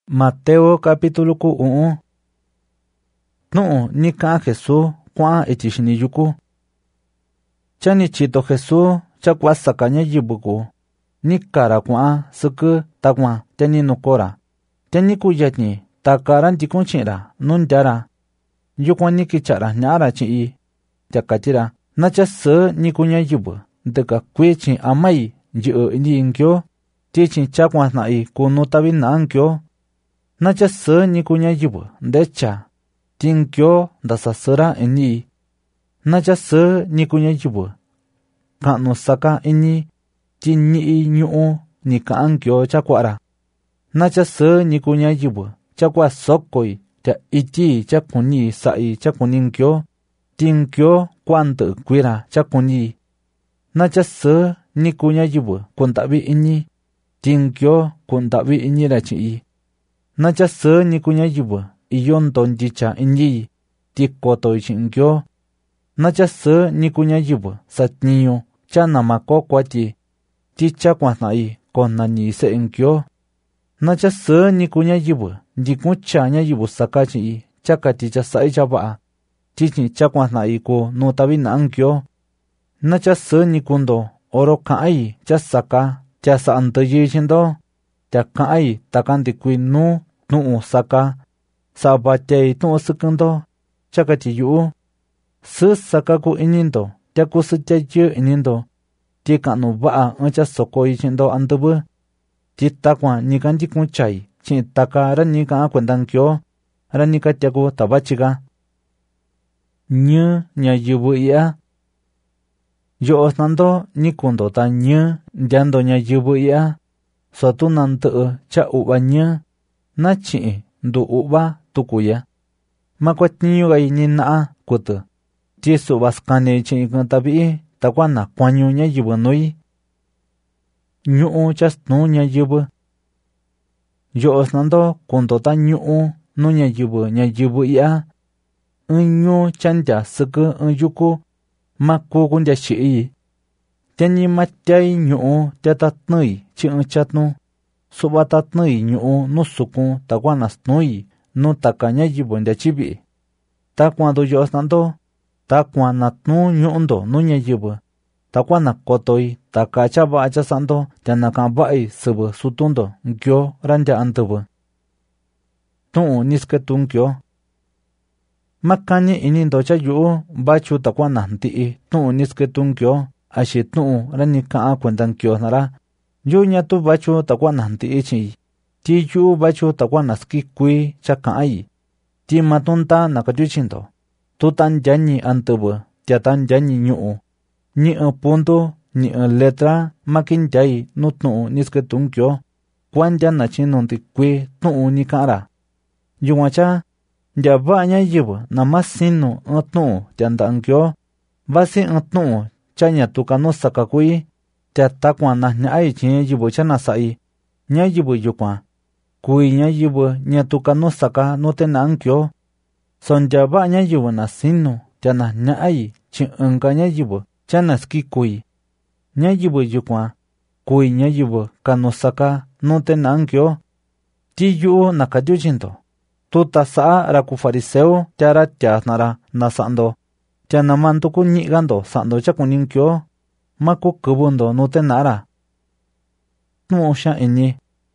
Mateo capítulo 1. Nu'u ni ka'an Jesús kua'an iti xini yuku. Chani chito Jesús chakua saka ñayivu ku ni kara kua'an siki takuan teni nukora. Teni kuyatni takara ntikun chi'ira nundyara. Yukuan ni kicha'ra ña'ara chi'i yakatira nacha sɨɨ niku ñayivu ndɨka kui chi amai nyi'ɨ ini nkyo ti chi chakuan jna'i kunu tavi na'a nkyo. Nacha sɨɨ niku ñayivu ndecha ti nkyo ndasasɨra ini. Nacha sɨɨ niku ñayivu ka'nu saka ini ti ñi'i ñu'u ni ka'an nkyo chakua'ra. Nacha sɨɨ niku ñayivu chakua sokoi ta iti chakuni sa'i chakuni nkyo ti nkyo kua'a ndɨ'ɨ kuira chakuni. Nacha sɨɨ niku ñayivu kunda'vi ini ti nkyo kunda'vi inira chi'i. Nacha sɨɨ niku ñayivu iyo ndondicha ini ti kotoi chi nkyo. Nacha sɨɨ niku ñayivu satniñu chanama kokuati ti chakuan jna'i konani se'e nkyo. Nacha sɨɨ niku ñayivu ndikun cha ñayivu saka chi'i chakati chasa'i chava'a ti chi chakuan jna'i ku nu tavi na'a nkyo. Nacha sɨɨ niku ndo oro ka'ai chasaka tia sa'a ndɨyɨ chindo tia ka'ai taka ndikui nu tu'u saka sabatei tu'u sɨkɨ ndo chakati yu'u. Sɨɨ saka ku ini ndo tia kusɨtyayɨ ini ndo ti ka'nu va'a ɨɨn chasokoi chi'ndo andɨvɨ ti takuan nika ndikun chai chi'i taka ra-ni ka'an kuenda nkyo ra-ni katiaku tavachika. Ñɨ ñayɨvɨ i'ya. Yo'o snando nikundo ta ñɨ ndyando ñayɨvɨ i'ya sotu nandɨ'ɨ cha u'va ñɨ na chi'i ndu u'va tukuya. Makuatniñugai ni na'a kutɨ ti su'va skani chi'i kɨ'ɨn tavi'i takua na kuañu ñayɨvɨ nui. Ñu'u chasnuu ñayɨvɨ. Yo'o snando kundo ta ñu'u nu ñayɨvɨ i'ya. Ɨɨn ñu chantya sɨkɨ ɨɨn yuku maku kuntya xi'i. Tiani matyai ñu'u tia tatnɨi chi ɨɨn chatnu. Su'va tatnɨi ñu'u nu sukun takua nasnui nu taka ñayɨvɨ ntya chivi'i. Takuan tu yo'o snando takuan natnuu ñu'undo nu ñayɨvɨ takua nakotoi taka chava'a chasa'ndo tia naka'an va'i sɨvɨ sutundo nkyo ra-ntya andɨvɨ. Tu'un nisketu nkyo. Makani ini ndo cha yu'u vachu takua najnti'i tu'un nisketu nkyo axi tu'un ra-ni ka'an kuenda nkyo jna'ra. Yu'u ñatu vachu takua najnti'i chi'i ti yu'u vachu takua naskikui cha ka'ai ti matunta nakatyuchindo tu tantyañi andɨvɨ tia tantyañi ñu'u. Ni ɨɨn puntu ni ɨɨn letra makintyai nu tu'un nisketu nkyo kuantya nachinu ntikui tu'un ni ka'anra. Yukuan cha ndya va'a ñayɨvɨ nama sinu ɨɨn tu'un tia nda'a nkyo vasi ɨɨn tu'un cha ñatu kanu saka ku'i tia takuan najña'ai chi ñayɨvɨ cha nasa'i. Ñayɨvɨ yukuan kui ñayɨvɨ ñatu kanu saka nu tena'a nkyo. So ndya va'a ñayɨvɨ nasinu tia najña'ai chi ɨnka ñayɨvɨ cha naskikui. Ñayɨvɨ yukuan kui ñayɨvɨ kanu saka nu tena'a nkyo. Ti yu'u nakatyuchindo tu tasa'a ra ku fariseu tia ra tyaa jna'ra nasa'ndo tia nama nduku ñi'kando sa'ndo chakuni nkyo maku kɨvɨndo nu tena'ara. Tu'un xaan ini.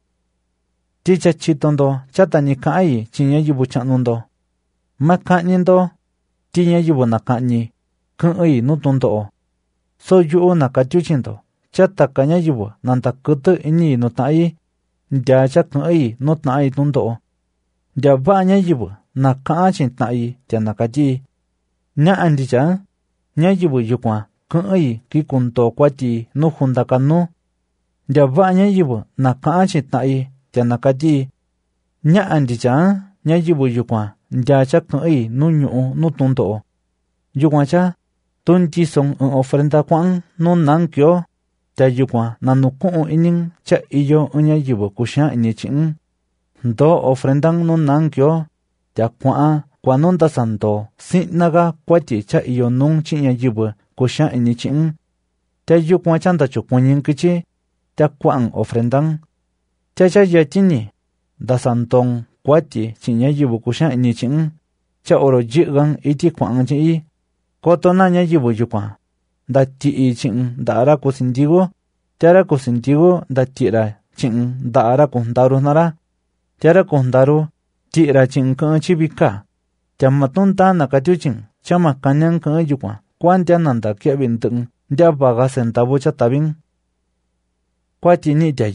Ti cha chitondo chatani ka'ai chi ñayɨvɨ cha'nundo. Maka'nindo ti ñayɨvɨ naka'ñi kɨ'ɨi nu tundo'o. So yu'u nakatyuchindo chataka ñayɨvɨ nanta kɨtɨ ini nu ta'ai ndya cha kɨ'ɨi nu ta'ai tundo'o. Ndya va'a ñayɨvɨ naka'an chi ta'ai tia nakatyi. Ña'a nditya ñayɨvɨ yukuan kɨ'ɨi kikundo kuatyi nu juntaka nu. Ndya va'a ñayɨvɨ naka'an chi ta'ai tia nakatyi. Ña'a nditya ñayɨvɨ yukuan ndya cha kɨ'ɨi nu ñu'u nu tundo'o. Yukuan cha tu ntyison ɨɨn ofrenda kua'an nu na'a nkyo tia yukuan nanuku'un inin cha iyo ɨɨn ñayɨvɨ kuxaan ini chi'in. Ndo ofrendan nu na'a nkyo tia kua'an kuanu ndasando si'naga kuatyi cha iyo nung chi ñayɨvɨ kuxaan ini chi'in. Tia yukuan cha ndachukuɨñɨ nkɨchi tia kua'an ofrendan. Tia cha yatyini dasantong kwati chiña yibu kusha ini ching cha oro jigang iti kwang chi koto na nya yibu yukwa da ti ching da ra ku sindigo tera ku sindigo da tira ching da ra ku daru nara tera ku daru tira ching ka chibika tamatun ta na ka tu ching chama kanyang ka yukwa kwan ta nanda kya bin tung da ba ga centavo cha tabing kwati ni da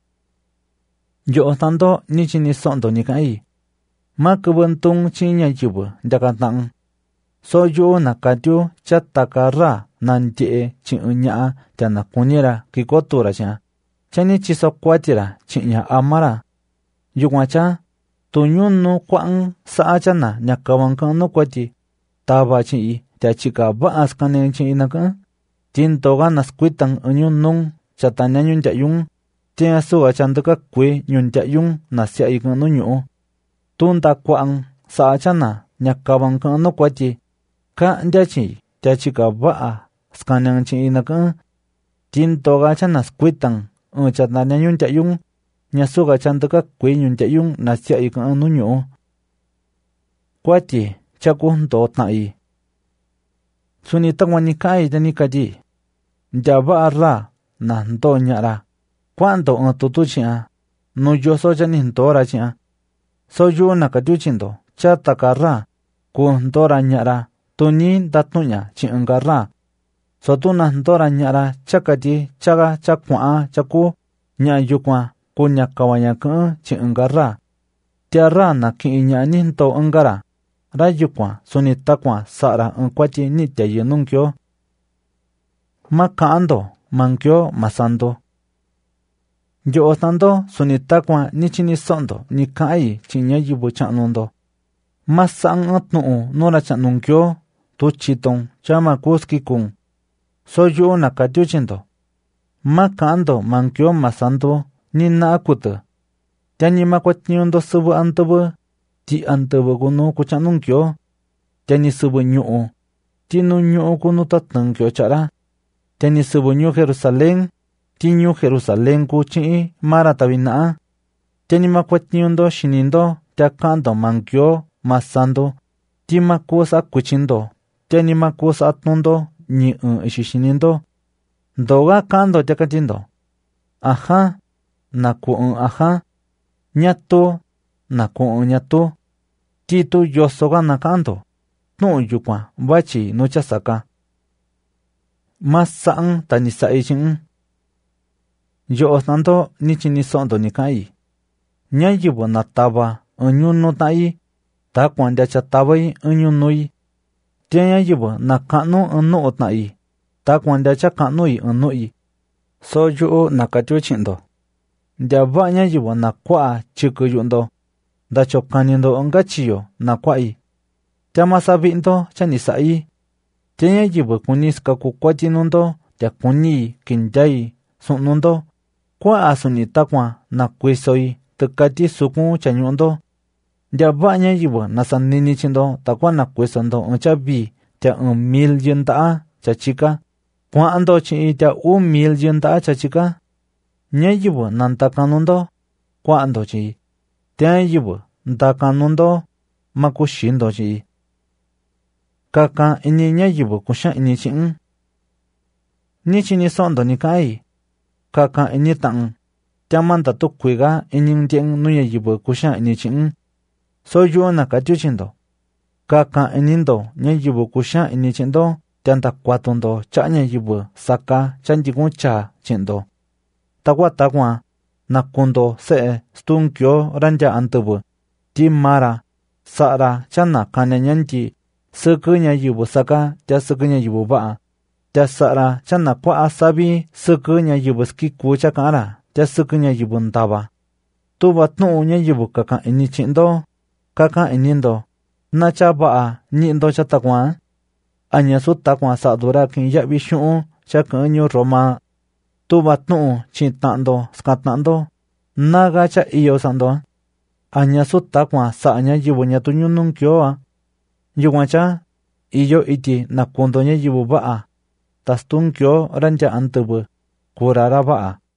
yo tanto ni chini sondo ni kai ma kubuntung chinya yibu daga tang so yo nakatyo chatakara nantie chinya tana kunira kikotura cha chani chiso kwatira chinya amara yugwacha tunyun no kwang sa chana nyakawang kan no kwati taba chi ta chika ba askane chi naka tin toga naskwitang unyun nung chatanya nyun ja yung tia su achandaka kwe nyun ja yung nasya ikang no nyu tunda kwang sa chana nyakawang kan no kwati ka ndachi ta chika ba askane chi naka tin toga chana skwitang chatanya nyun ja yung nyasuga chandaka kwe nyun ja yung nasya ikang no nyu kwati chakun do tai suni tangwani kai dani kadi jaba arra na ndo nyara kwando tutu chia no yo so jani ndora chia so yo na kadu chindo cha takarra ku ndora nyara tuni datunya chi angarra so tu na ndora nyara chakadi chaga chakwa chaku nya yukwa ku nya kawanya ka chi angarra tiara na ki nya ni ndo angara rayukwa suni takwa sara kwati ni te yenunkyo makando mankyo masando yo otando suni takwa ni chini sondo ni kai chinya yibu chanundo masang atnu nora chanunkyo tu chitong chama kuski kung so yo nakatyo chindo makando mankyo masando ni na akuta tani makwatnyundo subu antabu ti antabu kuno kuchanunkyo tani subu nyu ti nu nyu kuno tatnunkyo chara tani subu nyu Jerusalén ti nyu Jerusalén kuchi mara tabina tani makwatnyundo shinindo takando mankyo masando ti makusa kuchindo tani makusa atnundo ni ishishinindo doga kando takatindo aha naku aha nyato naku nyato titu yosoga nakando no yukwa bachi no chasaka masang tani saichin yo tanto ni chini sondo ni kai nyayibo nataba anyun no tai ta kwanda chatabai anyun noi tyayibo nakano anno otai ta kwanda chakanoi annoi so yo nakatyo chindo daba nyayibo nakwa chikuyundo da chokanindo angachiyo nakwai tamasabindo chani sai tyayibo kuniska kukwatinundo yakuni kinjai sunundo kwa asuni takwa nakwisoi tukati suku chanyundo daba nyayibo nasanini chindo takwa nakwisondo unchabi tya 1,000 yenta chachika kwa ando chi tya 1,000 yenta chachika nyayibo nantakanundo kwa ando chi tyayibo ntakanundo makushindo chi kaka ini nyayibo kusha ini chin ni chini sondo ni kai kaka ini tang tyamanta tukwiga inin tieng nuyayibo kusha ini chin so yo nakatyo chindo kaka inindo nyayibo kusha ini chindo tyanta kwatundo cha nyayibo saka chanjigun cha chindo takwa nakundo se stunkyo ranja antubu ti mara sara chana kanyanyanti sekenya yibu saka tya sekenya yibu ba tya sara chana kwa asabi sekenya yibu skiku chakara tya sekenya yibu ntaba tuba tnu nya yibu kaka ini chindo kaka inindo nacha ba nindo chatakwa anya su takwa sadura kin yabi shu chakanyo roma tuba tnu chitando skatando naga cha iyo sando anya su takwa sa anya yibu nya tunyunun kyo yuwacha iyo iti nakundo nya yibu ba tastun kyo ranja antubu kurara ba